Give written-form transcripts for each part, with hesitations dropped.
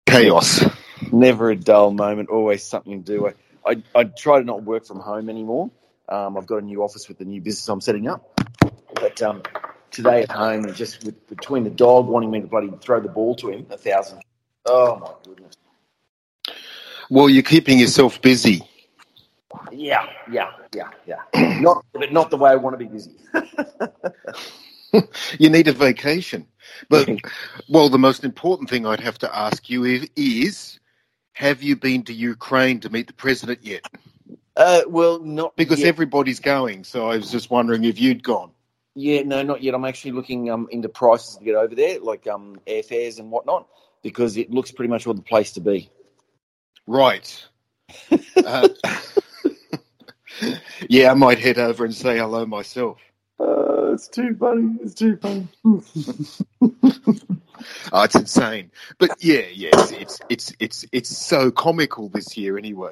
Chaos. Never a dull moment, always something to do. I try to not work from home anymore. I've got a new office with the new business I'm setting up. But today at home, and just between the dog wanting me to bloody throw the ball to him 1,000. Oh, my goodness. Well, you're keeping yourself busy. Yeah. Not the way I want to be busy. You need a vacation. But, well, the most important thing I'd have to ask you is, have you been to Ukraine to meet the president yet? Well, not because yet. everybody's going, so I was just wondering if you'd gone. Yeah, no, not yet. I'm actually looking into prices to get over there, like airfares and whatnot, because it looks pretty much all the place to be. Right. Yeah, I might head over and say hello myself. It's too funny. Oh, it's insane. But yeah, it's so comical this year anyway.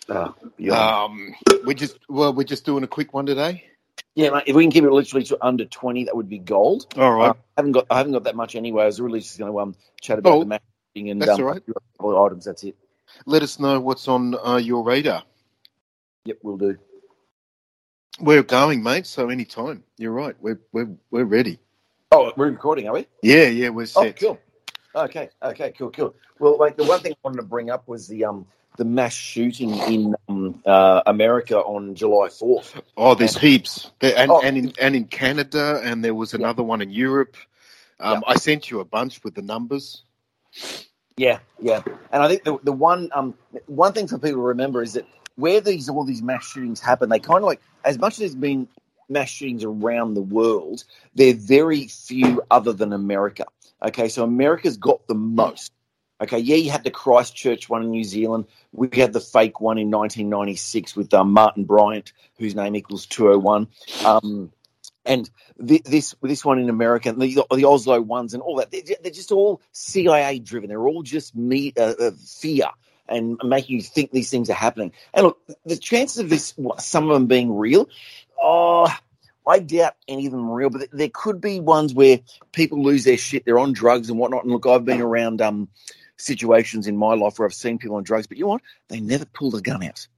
We're just doing a quick one today. Yeah, mate, if we can keep it literally to under 20, that would be gold. All right. I haven't got that much anyway. I was really just going to chat about the match and that's all right. All items. That's it. Let us know what's on your radar. Yep, we'll do. We're going, mate. So anytime. You're right. We're ready. Oh, we're recording, are we? Yeah, we're set. Oh, cool. Okay, cool. Well, like the one thing I wanted to bring up was the mass shooting in America on July 4th. Oh, there's heaps, and in Canada, and there was another one in Europe. I sent you a bunch with the numbers. Yeah, and I think the one thing for people to remember is that where all these mass shootings happen, they kind of like, as much as there's been mass shootings around the world, they're very few other than America. Okay, so America's got the most. Okay, yeah, you had the Christchurch one in New Zealand. We had the fake one in 1996 with Martin Bryant, whose name equals 201. And this one in America, and the Oslo ones and all that, they're just all CIA driven. They're all just fear and making you think these things are happening. And look, the chances of some of them being real, I doubt any of them are real, but there could be ones where people lose their shit, they're on drugs and whatnot. And look, I've been around situations in my life where I've seen people on drugs, but you know what? They never pulled a gun out.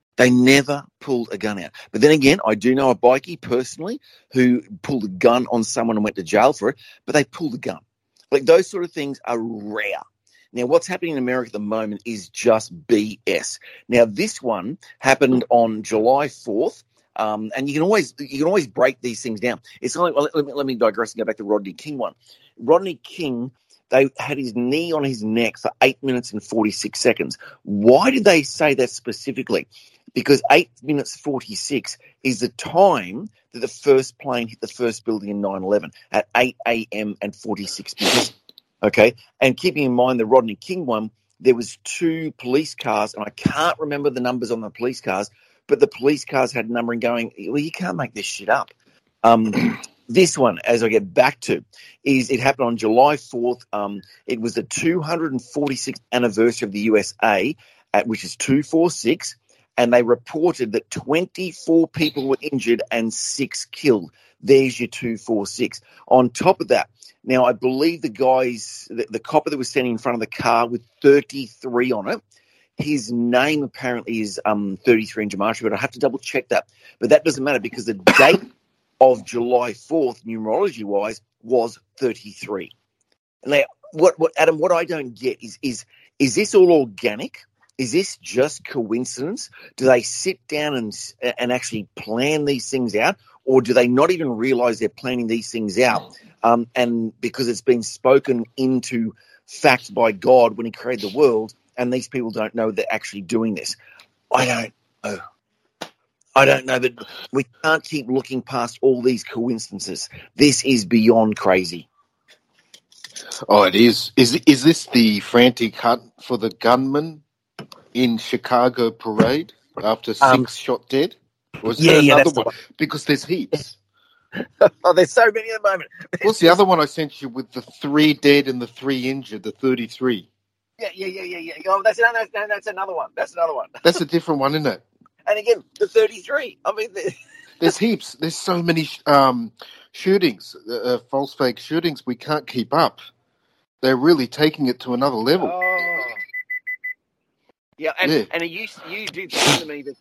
But then again, I do know a bikie personally who pulled a gun on someone and went to jail for it, but they pulled a gun. Like, those sort of things are rare. Now, what's happening in America at the moment is just BS. Now, this one happened on July 4th. And you can always break these things down. It's like, let me digress and go back to Rodney King one. Rodney King, they had his knee on his neck for 8 minutes and 46 seconds. Why did they say that specifically? Because 8 minutes 46 is the time that the first plane hit the first building in 9/11 at 8 a.m. and 46 minutes. Okay, and keeping in mind the Rodney King one, there was 2 police cars, and I can't remember the numbers on the police cars, but the police cars had numbering going, well, you can't make this shit up. This one, as I get back to, it happened on July 4th. It was the 246th anniversary of the USA, which is 246, and they reported that 24 people were injured and 6 killed. There's your 246. On top of that, now I believe the copper that was standing in front of the car with 33 on it, his name apparently is 33 in Gematria, but I have to double check that. But that doesn't matter because the date of July 4th, numerology-wise, was 33. Now, what Adam, what I don't get is this all organic? Is this just coincidence? Do they sit down and actually plan these things out, or do they not even realize they're planning these things out? And because it's been spoken into fact by God when he created the world, and these people don't know they're actually doing this. I don't know, but we can't keep looking past all these coincidences. This is beyond crazy. Oh, it is. Is this the frantic hunt for the gunman in Chicago parade after 6 shot dead? Or is it another one? Because there's heaps. Oh, there's so many at the moment. What's the other one I sent you with the 3 dead and the 3 injured, the 33? Yeah. Oh, that's another one. That's another one. That's a different one, isn't it? And again, the 33. I mean, there's heaps. There's so many shootings, false fake shootings. We can't keep up. They're really taking it to another level. Oh, Yeah, and you did say to me that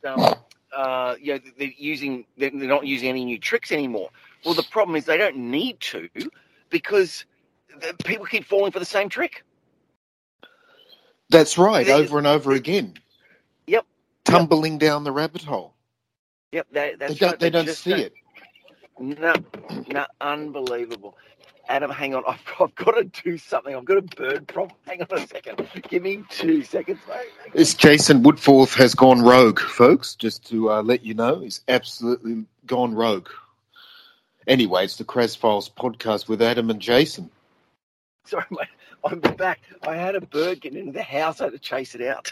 they're not using any new tricks anymore. Well, the problem is they don't need to because people keep falling for the same trick. That's right, over and over again. Yep. Tumbling down the rabbit hole. Yep, that's right. They They don't see it. No, unbelievable. Adam, hang on. I've got to do something. I've got a bird problem. Hang on a second. Give me 2 seconds, mate. This Jason Woodforth has gone rogue, folks, just to let you know. He's absolutely gone rogue. Anyway, it's the Kraz Files podcast with Adam and Jason. Sorry, mate. I'm back. I had a bird get into the house. I had to chase it out.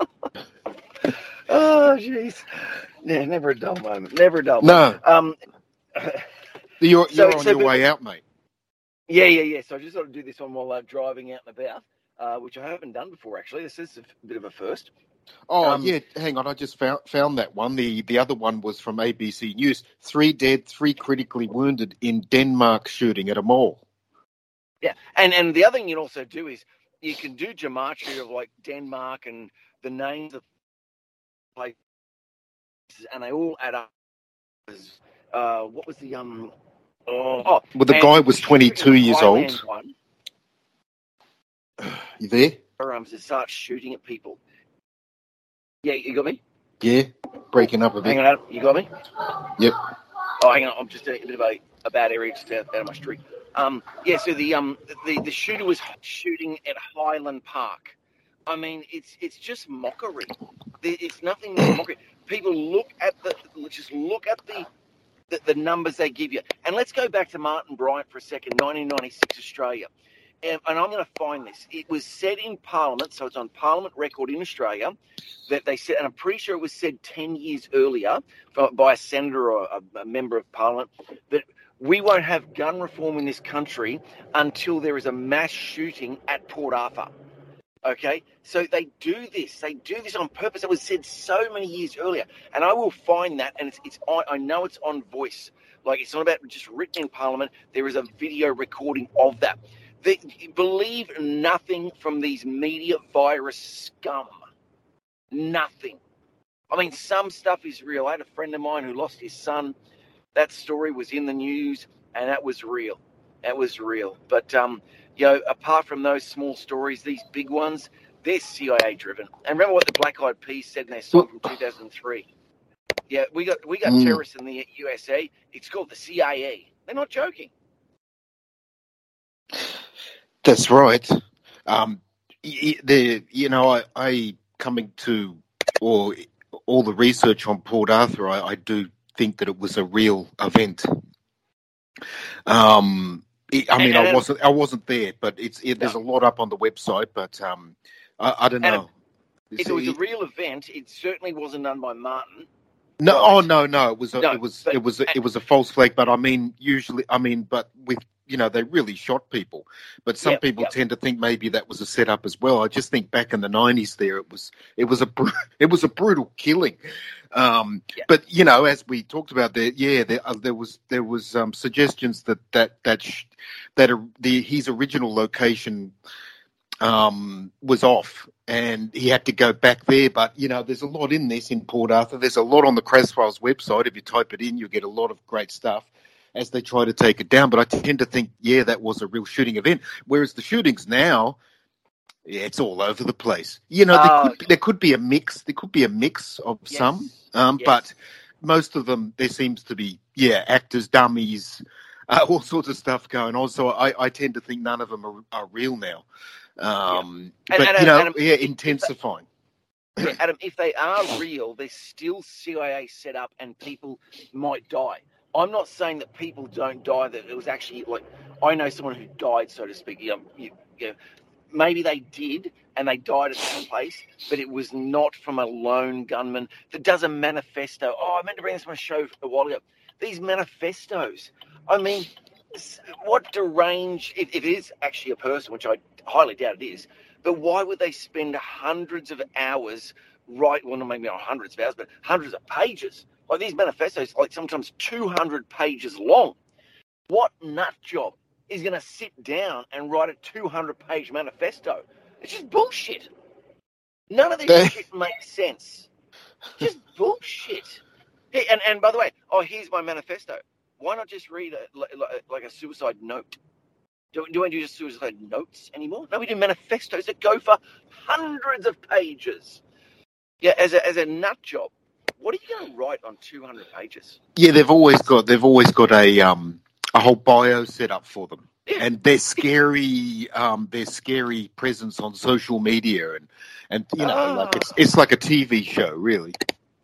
Oh, jeez. Yeah, never a dull moment. Never a dull moment. No. You're on your way out, mate. Yeah. So I just thought to do this one while driving out and about, which I haven't done before, actually. This is a bit of a first. Oh, yeah. Hang on. I just found that one. The other one was from ABC News. 3 dead, 3 critically wounded in Denmark shooting at a mall. Yeah. And the other thing you can also do is you can do gematria of like Denmark and the names of places, and they all add up. What was the well, the guy was 22 years old. One, you there? To start shooting at people. Yeah, you got me? Yeah, breaking up a bit. Hang on, Adam, you got me? Yep. Oh, hang on, I'm just in a bit of a bad area just out of my street. Yeah, so the shooter was shooting at Highland Park. I mean, it's just mockery. It's nothing but mockery. People look at the numbers they give you. And let's go back to Martin Bryant for a second, 1996 Australia. And I'm going to find this. It was said in Parliament, so it's on Parliament record in Australia, that they said, and I'm pretty sure it was said 10 years earlier by a senator or a member of Parliament, that we won't have gun reform in this country until there is a mass shooting at Port Arthur. Okay, so they do this on purpose. It was said so many years earlier, and I will find that, and I know it's on Voice. Like, it's not about just written in Parliament. There is a video recording of that. They believe nothing from these media virus scum. Nothing. I mean, some stuff is real. I had a friend of mine who lost his son. That story was in the news, and that was real. That was real. But apart from those small stories, these big ones, they're CIA driven. And remember what the Black Eyed Peas said in their song from 2003. Yeah, we got terrorists in the USA. It's called the CIA. They're not joking. That's right. I coming to all the research on Port Arthur, I do think that it was a real event. I wasn't there, but there's a lot up on the website. But I don't know. If it was a real event, it certainly wasn't done by Martin. No, right? No. It was a false flag. But but with they really shot people. But some people tend to think maybe that was a setup as well. I just think back in the 90s, it was a brutal killing. But as we talked about there was suggestions that his original location was off and he had to go back there. But there's a lot in this in Port Arthur. There's a lot on the Kraz Files website. If you type it in, you'll get a lot of great stuff as they try to take it down. But I tend to think, that was a real shooting event. Whereas the shootings now, it's all over the place. There could be a mix. There could be a mix of some. But most of them, there seems to be, actors, dummies, all sorts of stuff going on. So I tend to think none of them are real now. Adam, intensifying. Adam, if they are real, they're still CIA set up and people might die. I'm not saying that people don't die, that it was actually I know someone who died, so to speak. Maybe they did and they died at some place, but it was not from a lone gunman that does a manifesto. Oh, I meant to bring this on my show a while ago. These manifestos. I mean, what deranged, if it is actually a person, which I highly doubt it is, but why would they spend hundreds of hours maybe not hundreds of hours, but hundreds of pages? Like these manifestos, sometimes 200 pages long. What nut job is going to sit down and write a 200-page manifesto? It's just bullshit. None of this shit makes sense. Just bullshit. Hey, and by the way, here's my manifesto. Why not just read like a suicide note? Do we do just suicide notes anymore? No, we do manifestos that go for hundreds of pages. Yeah, as a nut job. What are you going to write on 200 pages? Yeah, they've always got a whole bio set up for them, and their scary presence on social media, and you know, like it's like a TV show, really.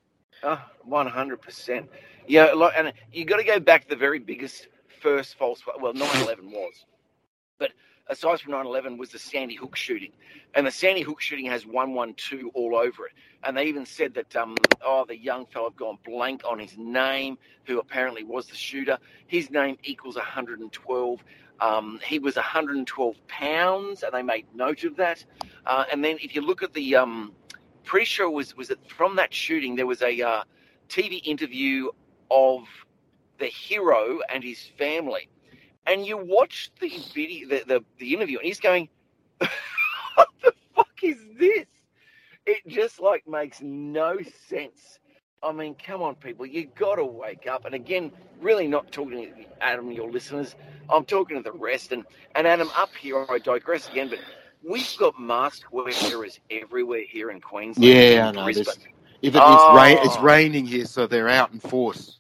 100%. Yeah, and you got to go back to the very biggest first false. Well, 9/11 was, but aside from 9/11 was the Sandy Hook shooting, and the Sandy Hook shooting has 112 all over it. And they even said that, the young fellow had gone blank on his name, who apparently was the shooter. His name equals 112. He was 112 pounds, and they made note of that. And then if you look at the, pretty sure was it from that shooting, there was a TV interview of the hero and his family. And you watch the video, the interview, and he's going, what the fuck is this? It just makes no sense. I mean, come on, people, you got to wake up. And again, really not talking to Adam and your listeners. I'm talking to the rest. And Adam, up here, I digress again, but we've got mask wearers everywhere here in Queensland. Yeah, I know. It's raining here, so they're out in force.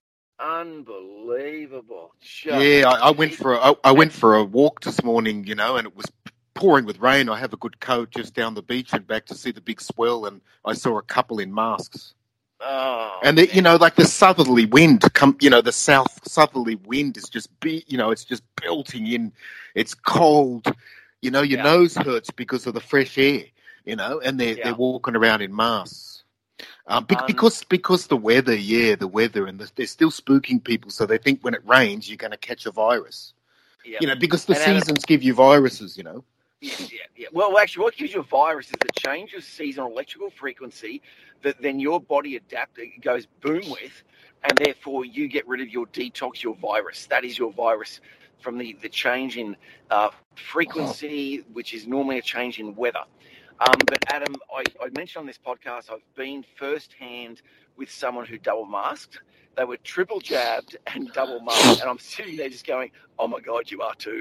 Unbelievable. I went for a walk this morning, you know, and it was pouring with rain. I have a good coat just down the beach and back to see the big swell, and I saw a couple in masks. And you know, like the southerly wind, the south southerly wind is just it's just belting in. It's cold. You know, your nose hurts because of the fresh air. You know, and they're walking around in masks. Because the weather, and they're still spooking people, so they think when it rains you're going to catch a virus. Yep. You know, because the seasons give you viruses. You know. Yeah. Well, actually, what gives you a virus is the change of seasonal electrical frequency that then your body goes boom with, and therefore you get rid of your virus. That is your virus from the change in frequency, which is normally a change in weather. But Adam, I mentioned on this podcast, I've been firsthand with someone who double masked. They were triple jabbed and double masked, and I'm sitting there just going, "Oh my God, you are too."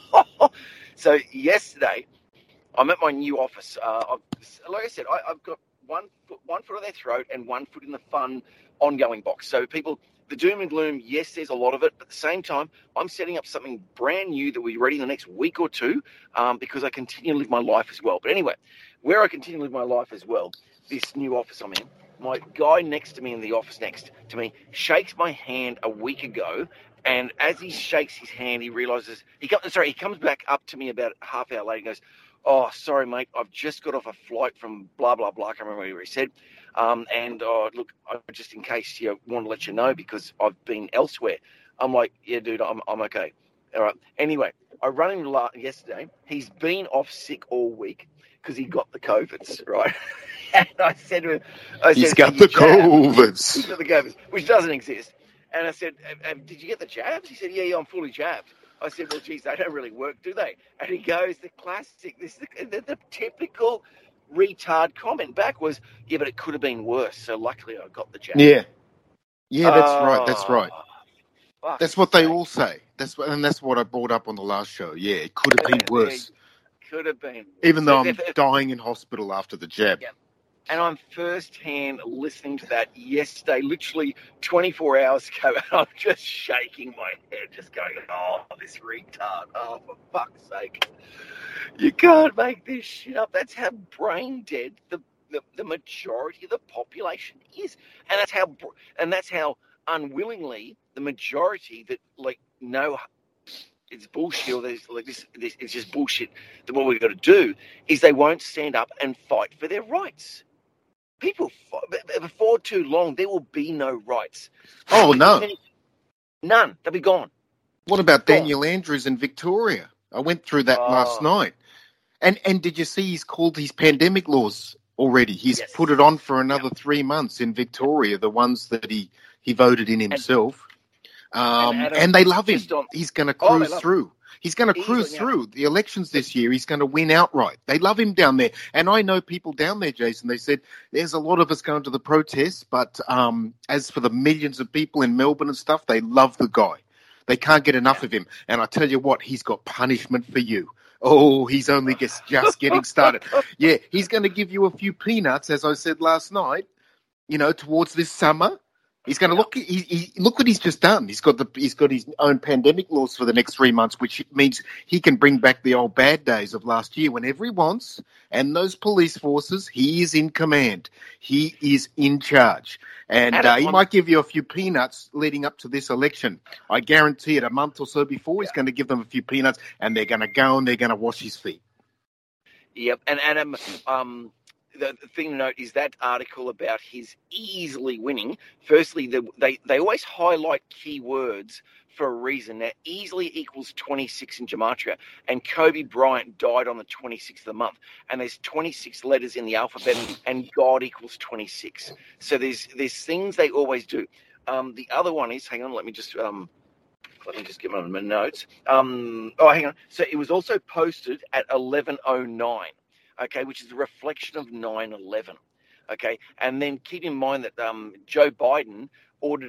So yesterday, I'm at my new office. Like I said, I've got one foot on their throat and 1 foot in the fun ongoing box. So people, the doom and gloom, yes, there's a lot of it, but at the same time, I'm setting up something brand new that will be ready in the next week or two, because I continue to live my life as well. But anyway, where I continue to live my life as well, this new office I'm in, my guy next to me in the office next to me shakes my hand a week ago, and as he shakes his hand, he realizes he comes back up to me about a half hour later and goes, "Oh, sorry, mate, I've just got off a flight from blah, blah, blah." I can't remember what he said. Look, just in case you want to let you know, because I've been elsewhere. I'm like, "Yeah, dude, I'm okay." All right. Anyway, I run him yesterday. He's been off sick all week because he got the COVIDs, right? And I said to him, He's got the COVIDs. He's got the COVIDs, which doesn't exist. And I said, "Did you get the jabs?" He said, yeah, I'm fully jabbed. I said, "Well, geez, they don't really work, do they?" And he goes, the classic, the typical retard comment back was, "Yeah, but it could have been worse. So luckily I got the jab." Yeah, that's right. That's what they all say. That's what I brought up on the last show. Yeah, it could have been worse. Could have been. Even though I'm dying in hospital after the jab. Yeah. And I'm first-hand listening to that yesterday, literally 24 hours ago, and I'm just shaking my head, just going, "Oh, this retard. Oh, for fuck's sake. You can't make this shit up." That's how brain dead the majority of the population is. And that's how unwillingly the majority that, no, it's bullshit, or this, it's just bullshit, that what we've got to do is they won't stand up and fight for their rights. People, before too long, there will be no rights. Oh, no. None. They'll be gone. What about Daniel Andrews in Victoria? I went through that last night. And did you see he's called his pandemic laws already? He's put it on for another 3 months in Victoria, the ones that he voted in himself. And they love him. He's going to cruise through. He's going to cruise through the elections this year. He's going to win outright. They love him down there. And I know people down there, Jason, they said there's a lot of us going to the protests, but as for the millions of people in Melbourne and stuff, they love the guy. They can't get enough of him. And I tell you what, he's got punishment for you. Oh, he's only just getting started. Yeah, he's going to give you a few peanuts, as I said last night, towards this summer. He's going to look what he's just done. He's got his own pandemic laws for the next 3 months, which means he can bring back the old bad days of last year whenever he wants. And those police forces, he is in command. He is in charge. And he might give you a few peanuts leading up to this election. I guarantee it, a month or so before, he's going to give them a few peanuts, and they're going to go and they're going to wash his feet. Yep. And Adam, the thing to note is that article about his easily winning. Firstly, they always highlight key words for a reason. Now, easily equals 26 in Gematria, and Kobe Bryant died on the 26th of the month, and there's 26 letters in the alphabet, and God equals 26. So there's things they always do. The other one is, hang on, let me just get my notes. Hang on. So it was also posted at 11:09. Okay, which is a reflection of 9/11. Okay, and then keep in mind that Joe Biden ordered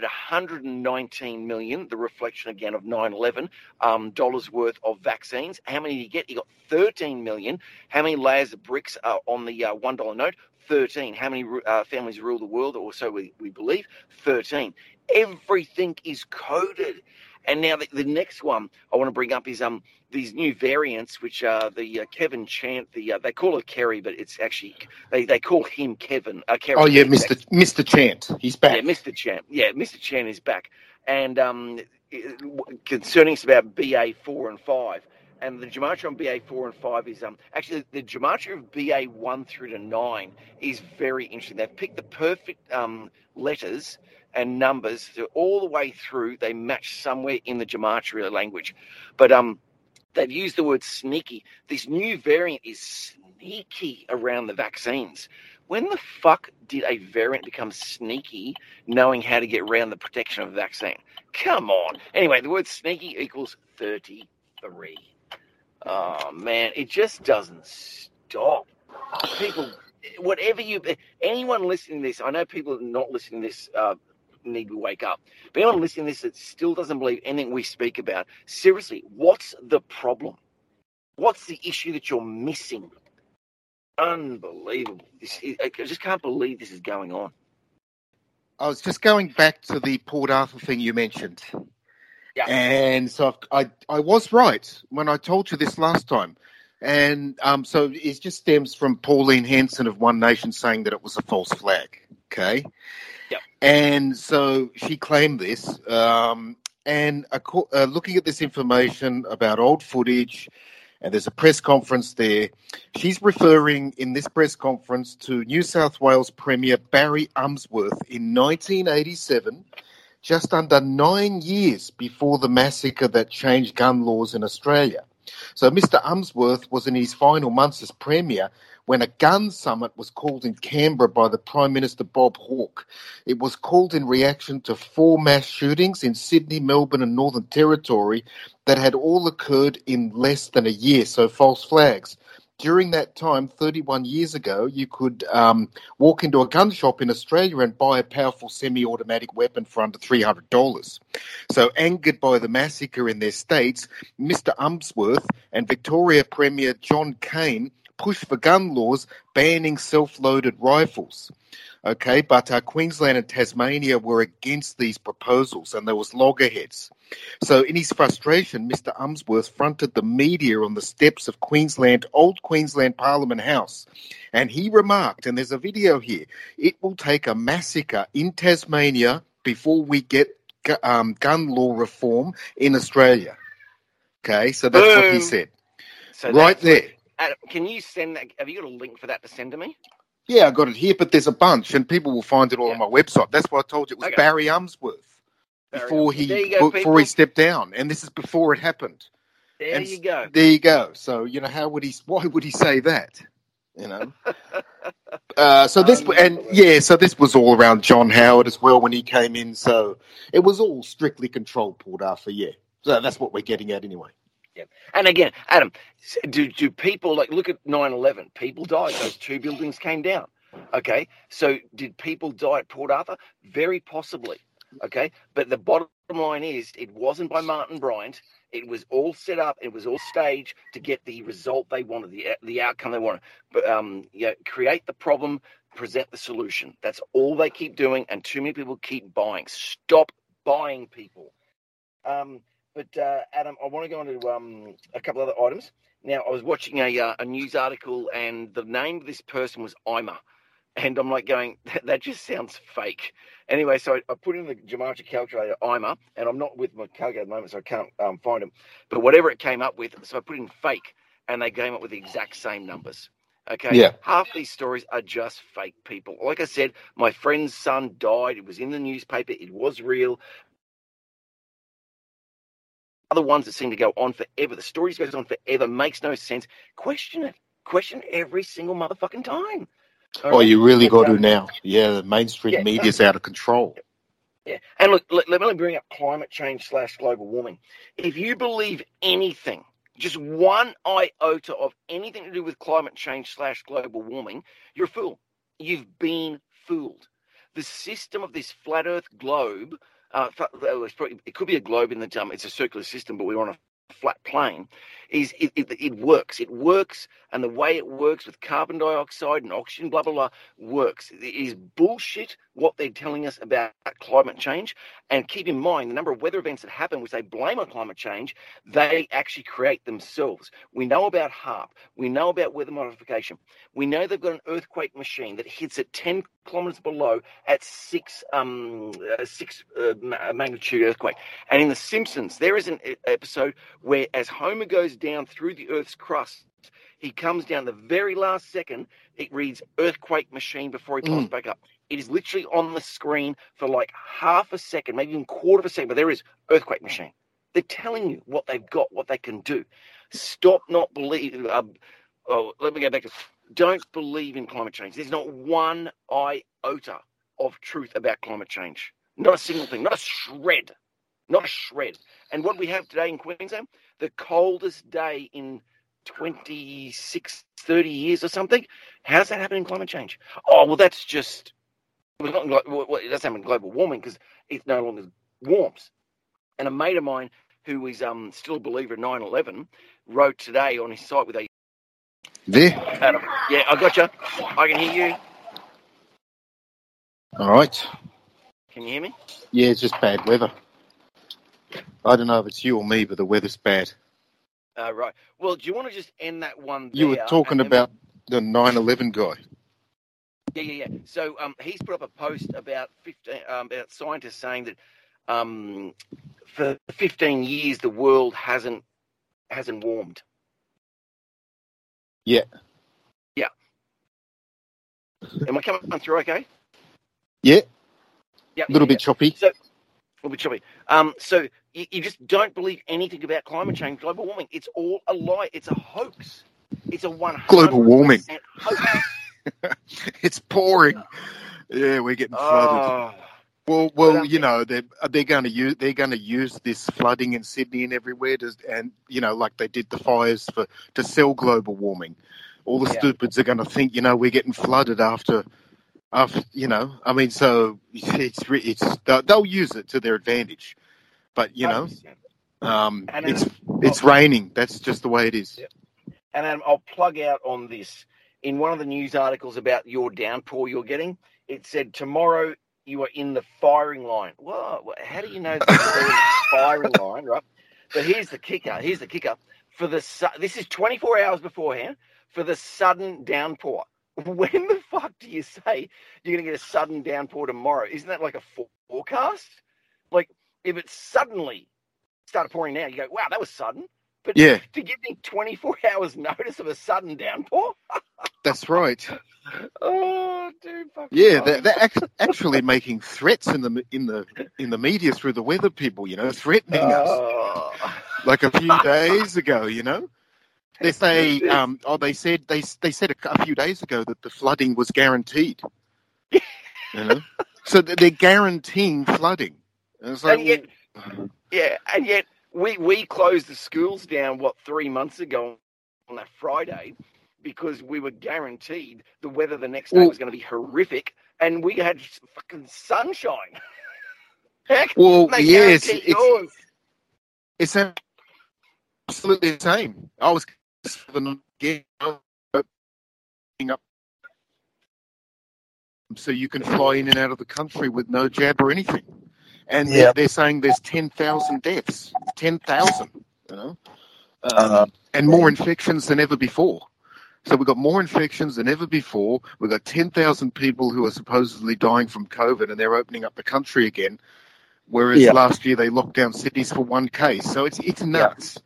$119 million, the reflection again of 9/11, dollars worth of vaccines. How many did he get? He got 13 million. How many layers of bricks are on the $1 note? 13. How many families rule the world, or so we believe? 13. Everything is coded. And now the next one I want to bring up is these new variants, which are the Kevin Chant. They call it Kerry, but it's actually they call him Kevin. Kerry. Oh yeah, Mr. Chant, he's back. Yeah, Mr. Chant. Yeah, Mr. Chant is back. And concerning us about BA4 and 5, and the gematria on BA4 and 5 is actually the gematria of BA1 through to 9 is very interesting. They've picked the perfect letters and numbers all the way through. They match somewhere in the gematria language, but they've used the word sneaky. This new variant is sneaky around the vaccines. When the fuck did a variant become sneaky, knowing how to get around the protection of a vaccine? Come on. Anyway, the word sneaky equals 33. Oh man, it just doesn't stop. People, anyone listening to this, I know people not listening to this need to wake up. But anyone listening to this that still doesn't believe anything we speak about, seriously, what's the problem? What's the issue that you're missing? Unbelievable. I just can't believe this is going on. I was just going back to the Port Arthur thing you mentioned. Yeah. And so I was right when I told you this last time. And so it just stems from Pauline Hanson of One Nation saying that it was a false flag. Okay. Yep. And so she claimed this, and looking at this information about old footage, and there's a press conference there, she's referring in this press conference to New South Wales Premier Barry Unsworth in 1987, just under 9 years before the massacre that changed gun laws in Australia. So Mr. Unsworth was in his final months as Premier when a gun summit was called in Canberra by the Prime Minister Bob Hawke. It was called in reaction to 4 mass shootings in Sydney, Melbourne and Northern Territory that had all occurred in less than a year, so false flags. During that time, 31 years ago, you could walk into a gun shop in Australia and buy a powerful semi-automatic weapon for under $300. So angered by the massacre in their states, Mr. Unsworth and Victoria Premier John Cain pushed for gun laws banning self-loaded rifles. Okay, but Queensland and Tasmania were against these proposals, and there was loggerheads. So in his frustration, Mr. Unsworth fronted the media on the steps of Old Queensland Parliament House, and he remarked, and there's a video here, it will take a massacre in Tasmania before we get gun law reform in Australia. Okay, so that's what he said. So right there. Adam, can you send that? Have you got a link for that to send to me? Yeah, I got it here, but there's a bunch, and people will find it all on my website. That's why I told you it was Barry Unsworth before he stepped down, and this is before it happened. There you go. There you go. So why would he say that? So this was all around John Howard as well when he came in. So it was all strictly controlled, Port Arthur. Yeah. So that's what we're getting at anyway. Yeah. And again, Adam, do people, like, look at 9/11? People died. Those 2 buildings came down. Okay. So did people die at Port Arthur? Very possibly. Okay. But the bottom line is, it wasn't by Martin Bryant. It was all set up. It was all staged to get the result they wanted, the outcome they wanted. But create the problem, present the solution. That's all they keep doing, and too many people keep buying. Stop buying, people. But Adam, I want to go on to a couple other items. Now, I was watching a news article, and the name of this person was Ima. And I'm like going, that just sounds fake. Anyway, so I put in the Gematria calculator, Ima, and I'm not with my calculator at the moment, so I can't find them. But whatever it came up with, so I put in fake, and they came up with the exact same numbers. Okay? Yeah. Half these stories are just fake, people. Like I said, my friend's son died. It was in the newspaper. It was real. Other ones that seem to go on forever. The stories goes on forever. Makes no sense. Question it. Question every single motherfucking time. Oh, you really got to now. Yeah, the mainstream media's out of control. Yeah. And look, let me bring up climate change / global warming. If you believe anything, just one iota of anything to do with climate change / global warming, you're a fool. You've been fooled. The system of this flat Earth globe, it could be a globe in that it's a circular system, but we're on a flat plane, it works. It works, and the way it works with carbon dioxide and oxygen, blah, blah, blah, works. It is bullshit what they're telling us about climate change. And keep in mind, the number of weather events that happen, which they blame on climate change, they actually create themselves. We know about HAARP. We know about weather modification. We know they've got an earthquake machine that hits at 10 kilometers below at 6 magnitude earthquake. And in The Simpsons, there is an episode where as Homer goes down through the Earth's crust, he comes down the very last second, it reads earthquake machine before he pops back up. It is literally on the screen for like half a second, maybe even quarter of a second, but there is earthquake machine. They're telling you what they've got, what they can do. Stop not believing. Let me go back to, don't believe in climate change. There's not one iota of truth about climate change. Not a single thing, not a shred. Not a shred. And what we have today in Queensland, the coldest day in 26, 30 years or something. How's that happening in climate change? Oh, well, that's just, it doesn't happen in global warming because it no longer warms. And a mate of mine who is still a believer in 9/11 wrote today on his site with a... There? Adam, yeah, I got you. I can hear you. All right. Can you hear me? Yeah, it's just bad weather. I don't know if it's you or me, but the weather's bad. Right. Well, do you want to just end that one there? You were talking about the 9/11 guy. Yeah. So he's put up a post about scientists saying that for 15 years the world hasn't warmed. Yeah. Yeah. Am I coming through okay? Yeah. Yeah. A little bit choppy. So, a little bit choppy. So you just don't believe anything about climate change, global warming. It's all a lie. It's a hoax. It's a 100% global warming hoax. It's pouring. Yeah, we're getting flooded. Well, you know, they're going to use this flooding in Sydney and everywhere, and you know, like they did the fires to sell global warming. All the stupids are going to think, you know, we're getting flooded after, you know. I mean, so they'll use it to their advantage, but you know, it's raining. That's just the way it is. Yeah. And I'll plug out on this. In one of the news articles about your downpour you're getting, it said tomorrow you are in the firing line. Well, how do you know that you're in the firing line, right? But here's the kicker. This is 24 hours beforehand for the sudden downpour. When the fuck do you say you're going to get a sudden downpour tomorrow? Isn't that like a forecast? Like, if it suddenly started pouring now, you go, wow, that was sudden. But to give me 24 hours notice of a sudden downpour? That's right. Oh, dude. Yeah, they're actually making threats in the media through the weather people, you know, threatening us. Like a few days ago, you know. They say, they said a few days ago that the flooding was guaranteed. You know, so they're guaranteeing flooding. And it's like, and yet we closed the schools down 3 months ago on that Friday because we were guaranteed the weather the next day was going to be horrific, and we had fucking sunshine. Heck, it's absolutely the same. I was opening up so you can fly in and out of the country with no jab or anything. And they're saying there's 10,000 deaths. 10,000, you know? And more infections than ever before. So we've got more infections than ever before. We've got 10,000 people who are supposedly dying from COVID, and they're opening up the country again. Whereas last year they locked down cities for one case. So it's nuts.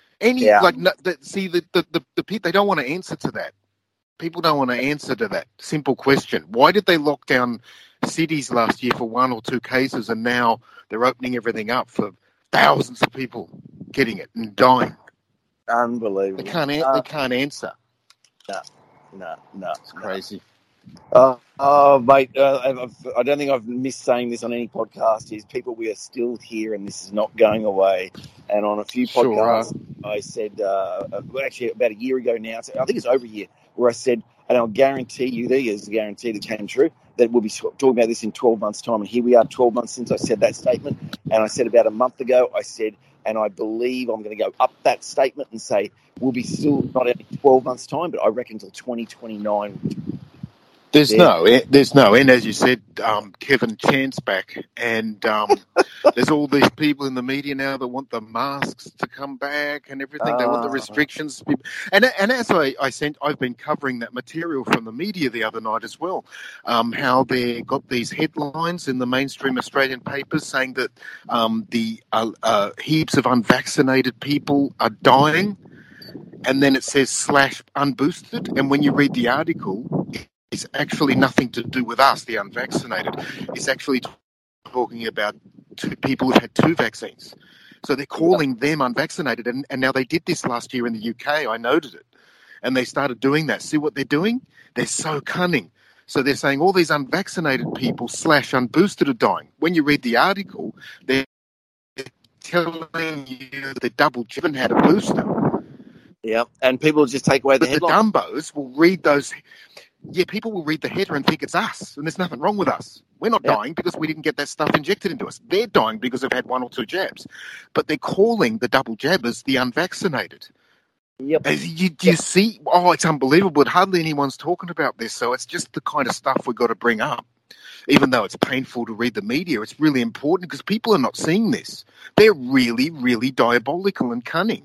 The people, they don't want to answer to that. People don't want to answer to that simple question. Why did they lock down cities last year for 1 or 2 cases, and now they're opening everything up for thousands of people getting it and dying? Unbelievable. They can't answer. No. It's crazy. Mate, I don't think I've missed saying this on any podcast. Is people, we are still here, and this is not going away. And on a few podcasts, I said, actually about a year ago now, I think it's over a year, where I said, and I'll guarantee you, there is a guarantee that came true, that we'll be talking about this in 12 months' time. And here we are, 12 months since I said that statement. And I said about a month ago, I said, and I believe I'm going to go up that statement and say we'll be still not in 12 months' time, but I reckon until 2029. There's no end, as you said, Kevin Chance back, and there's all these people in the media now that want the masks to come back and everything. They want the restrictions, and as I've been covering that material from the media the other night as well. How they got these headlines in the mainstream Australian papers saying that the heaps of unvaccinated people are dying, and then it says /unboosted, and when you read the article, it's actually nothing to do with us, the unvaccinated. It's actually talking about people who've had 2 vaccines. So they're calling them unvaccinated. And now they did this last year in the UK. I noted it. And they started doing that. See what they're doing? They're so cunning. So they're saying all these unvaccinated people /unboosted are dying. When you read the article, they're telling you they double jab and had a booster. Yeah, and people just take away the headline. The dumbos will read those. Yeah, people will read the header and think it's us, and there's nothing wrong with us. We're not dying because we didn't get that stuff injected into us. They're dying because they've had 1 or 2 jabs. But they're calling the double jabbers the unvaccinated. Yep. You see? Oh, it's unbelievable. But hardly anyone's talking about this, so it's just the kind of stuff we've got to bring up. Even though it's painful to read the media, it's really important because people are not seeing this. They're really, really diabolical and cunning.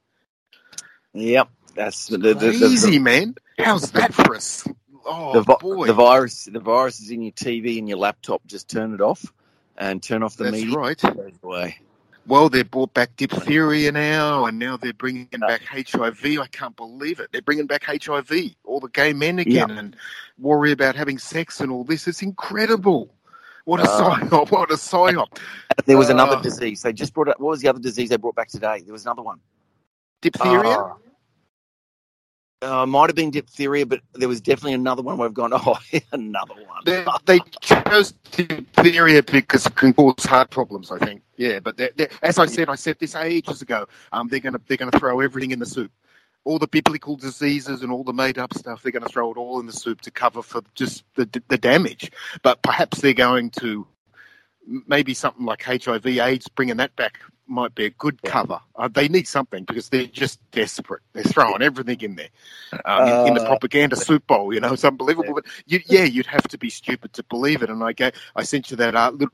Yep. That's crazy, man. How's that for us? Oh, boy. The virus is in your TV and your laptop. Just turn it off and turn off the media. That's right. It goes away. Well, they brought back diphtheria now, and now they're bringing back HIV. I can't believe it. They're bringing back HIV, all the gay men again, and worry about having sex and all this. It's incredible. What a psyop. What a psyop. There was another disease. They just brought up. What was the other disease they brought back today? There was another one. Diphtheria? Might have been diphtheria, but there was definitely another one where I've gone, another one. They chose diphtheria because it can cause heart problems, I think. Yeah, but as I said this ages ago, they're going to throw everything in the soup. All the biblical diseases and all the made-up stuff, they're going to throw it all in the soup to cover for just the damage. But perhaps they're going to, maybe something like HIV, AIDS, bringing that back might be a good cover. They need something because they're just desperate. They're throwing everything in there in the propaganda soup bowl. You know, it's unbelievable. But you'd have to be stupid to believe it. And I sent you that little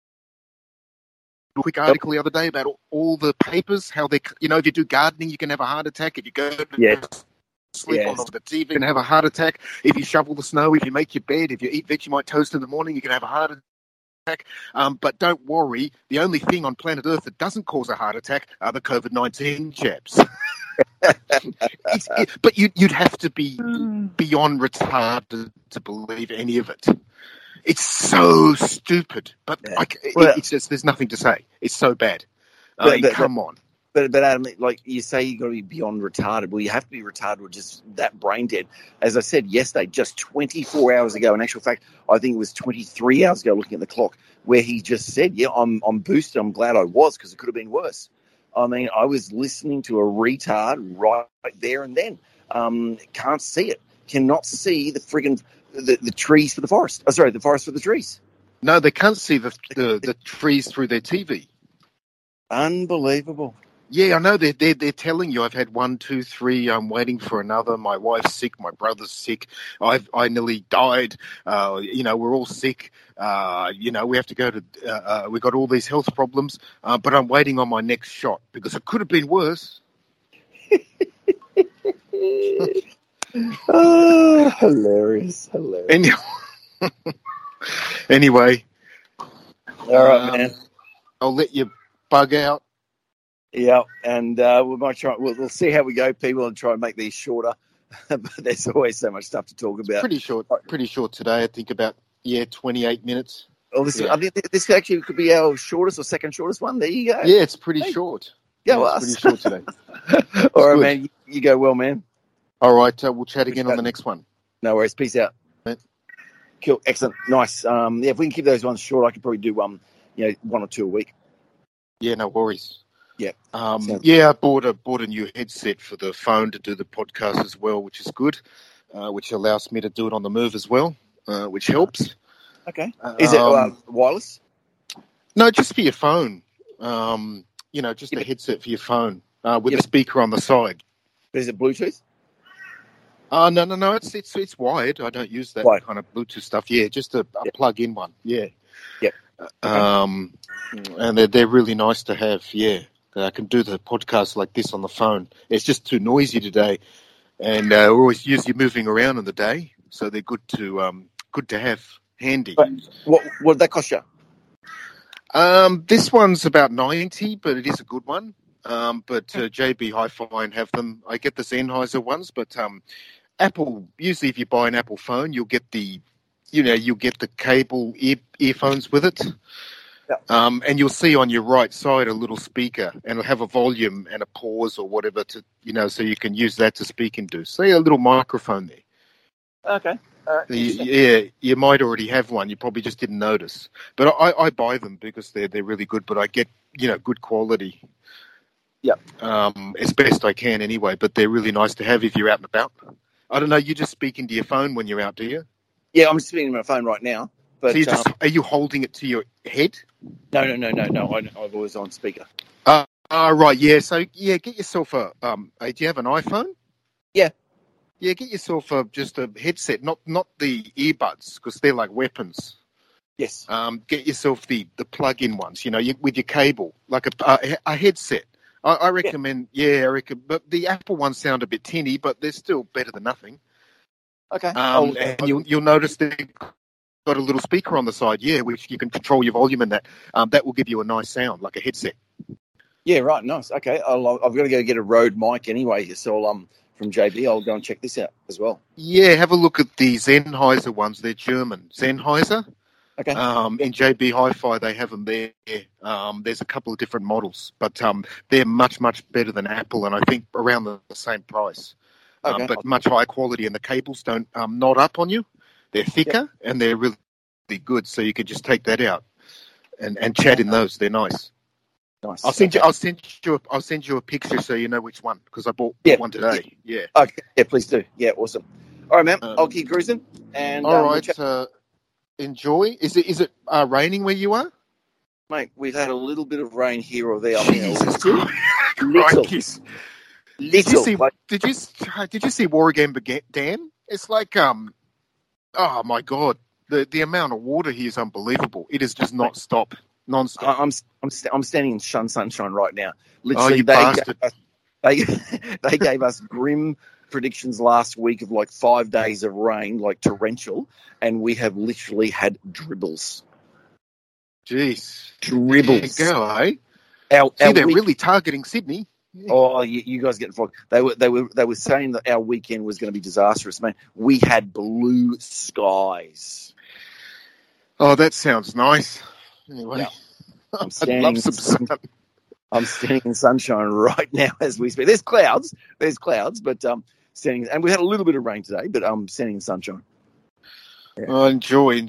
quick article the other day about all the papers, how they, if you do gardening, you can have a heart attack. If you go to sleep on the TV, you can have a heart attack. If you shovel the snow, if you make your bed, if you eat Vegemite toast in the morning, you can have a heart attack. But don't worry, the only thing on planet Earth that doesn't cause a heart attack are the COVID-19 jabs. But you'd have to be beyond retarded to believe any of it. It's so stupid, but it's just, there's nothing to say. It's so bad. Come on. But Adam, like you say, you've got to be beyond retarded. Well, you have to be retarded or just that brain dead. As I said yesterday, just 24 hours ago, in actual fact, I think it was 23 hours ago looking at the clock, where he just said, I'm boosted. I'm glad I was because it could have been worse. I mean, I was listening to a retard right there and then. Can't see it. Cannot see the friggin' the trees for the forest. Oh, sorry, the forest for the trees. No, they can't see the trees through their TV. Unbelievable. Yeah, I know. They're telling you. I've had 1, 2, 3. I'm waiting for another. My wife's sick. My brother's sick. I nearly died. We're all sick. We have to go to. We've got all these health problems. But I'm waiting on my next shot because it could have been worse. Oh, hilarious. Anyway, all right, man. I'll let you bug out. Yeah, and we might try. We'll see how we go, people, and try and make these shorter. But there's always so much stuff to talk about. Pretty short today. I think about 28 minutes. Oh, I think this actually could be our shortest or second shortest one. There you go. Yeah, it's pretty short. Go us. It's pretty short today. All right, man. You go well, man. All right, we'll chat again on the next one. No worries. Peace out. Cool. Excellent. Nice. If we can keep those ones short, I could probably do 1 or 2 a week. Yeah, no worries. Yeah. I bought a new headset for the phone to do the podcast as well, which is good, which allows me to do it on the move as well, which helps. Okay. Is it wireless? No, just for your phone. Just a headset for your phone with a speaker on the side. Is it Bluetooth? No. It's wired. I don't use that kind of Bluetooth stuff. Yeah, just a plug-in one. Yeah. Yep. And they're really nice to have. Yeah, I can do the podcast like this on the phone. It's just too noisy today, and we're always usually moving around in the day, so they're good to have handy. But what did that cost you? This one's about 90, but it is a good one. But JB Hi-Fi have them. I get the Sennheiser ones, but Apple, usually if you buy an Apple phone, you'll get the cable earphones with it. Yeah. And you'll see on your right side a little speaker, and it'll have a volume and a pause or whatever to, so you can use that to speak into. See a little microphone there. Okay. You might already have one. You probably just didn't notice. But I buy them because they're really good. But I get good quality. Yeah. As best I can anyway. But they're really nice to have if you're out and about. I don't know. You just speak into your phone when you're out, do you? Yeah, I'm speaking to my phone right now. But so are you holding it to your head? No. I've always on speaker. Right. Yeah. So get yourself a. Do you have an iPhone? Yeah. Yeah, get yourself just a headset, not the earbuds, because they're like weapons. Yes. Get yourself the plug-in ones, with your cable, like a headset. I recommend. Yeah, I reckon. But the Apple ones sound a bit tinny, but they're still better than nothing. Okay. And you'll notice they've got a little speaker on the side, which you can control your volume in that. That will give you a nice sound, like a headset. Yeah, right. Nice. Okay. I've got to go get a Rode mic anyway, so from JB, I'll go and check this out as well. Yeah, have a look at the Sennheiser ones. They're German. Sennheiser. Okay. In JB Hi-Fi, they have them there. There's a couple of different models, but they're much, much better than Apple, and I think around the same price. Okay. But much higher quality, and the cables don't knot up on you. They're thicker, and they're really good, so you can just take that out and chat in those. They're nice. Nice. I'll send you a picture so you know which one, because I bought one today. Yeah. Okay. Yeah, please do. Yeah, awesome. All right, man. I'll keep cruising. And all right. Enjoy. Is it raining where you are, mate? We've had a little bit of rain here or there. Little. Did you see Warragamba Dam? It's like oh my God, the amount of water here is unbelievable. It is just not stop. Non-stop. I'm standing in sunshine right now. Literally, you bastard. They gave us grim predictions last week of like 5 days of rain, like torrential, and we have literally had dribbles. Jeez, dribbles. There you go, eh? They're really targeting Sydney. Oh, you guys get fogged. They were saying that our weekend was going to be disastrous, man. We had blue skies. Oh, that sounds nice. Anyway, yeah. I'm standing in sunshine right now as we speak. There's clouds, but standing, and we had a little bit of rain today, but I'm standing in sunshine. Yeah. Oh, enjoy.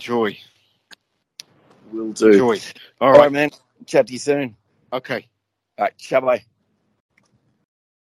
Will do. Enjoy. All right, man. Chat to you soon. Okay. All right. Bye.